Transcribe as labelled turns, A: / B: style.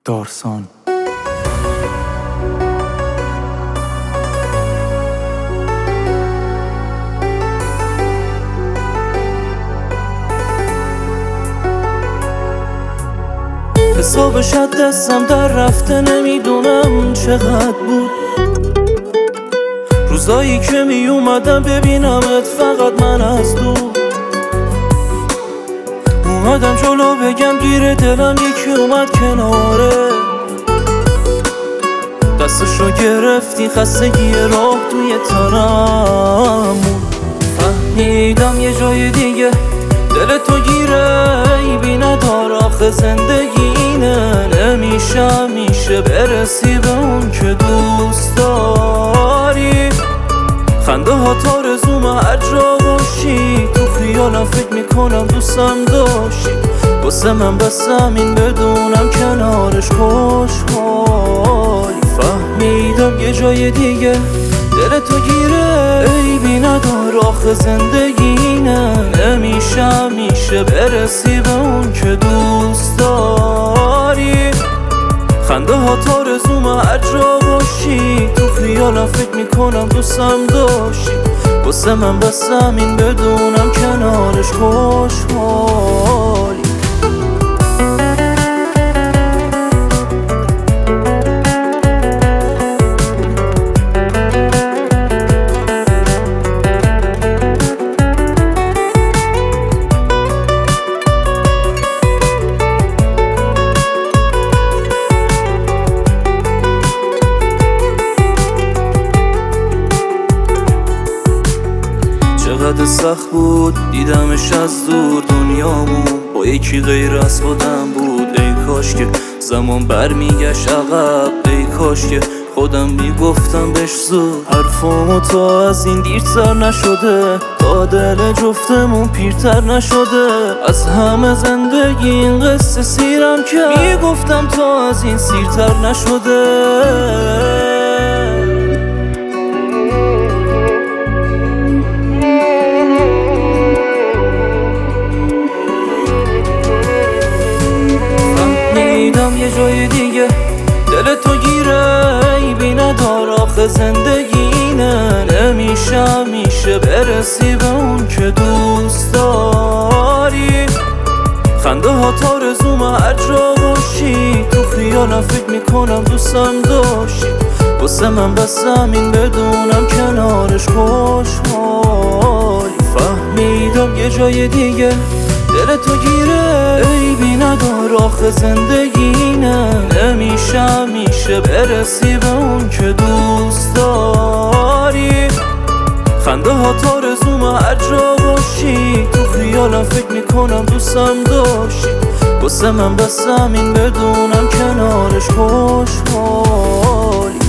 A: دارسان.
B: حسابش از دستم در رفته، نمیدونم چقدر بود. روزایی که می اومدم ببینمت فقط من از دور، اومدم جلو بگم گیر دلم، یکی اومد کناره، دستشو گرفتی، خستگی راه توی تنم بود. فهمیدم یه جای دیگه دل تو گیره، عیبی ندار آخه زندگی اینه، نمیشه برسی به اون که دوست داری. خنده ها تا رزوم هر جا باشی، تو خیالم فکر میکنم دوستم داشتی، واسه من بس همین بدونم کنارش خوشحالی. فهمیدم یه جای دیگه دل تو گیره، عیبی ندار آخه زندگی اینه، نمیشه برسی به اون که دوست داری. خنده ها تا رزوم هر جا باشی، تو خیالم فکر میکنم دوستم داشتی، واسه من بس همین بدونم کنارش خوشحالی. چقدر سخت بود دیدمش از دور، دنیامون با یکی غیر از خودم بود. ای کاش که زمان برمیگشت عقب، ای کاش که خودم میگفتم بهش زود. حرفامو تا از این دیرتر نشده، تا دل جفتمون پیرتر نشده. از همه زندگی این قصه سیرم که میگفتم تا از این سیرتر نشده. یه جای دیگه دل تو گیره، عیبی ندار آخه زندگی اینه، نمیشه برسی به اون که دوست داری. خنده ها تا رزوم هر جا باشی، تو خیالم فکر میکنم دوستم داشتی، واسه من بس همین بدونم کنارش خوشحالی. فهمیدم یه جای دیگه دل تو گیره، عیبی ندار آخه زندگی اینه، نمیشه برسی به اون که دوست داری. خنده ها تا رزوم هر جا باشی، تو خیالم فکر میکنم دوستم داشتی، واسه من بس همین بدونم کنارش خوشحالی.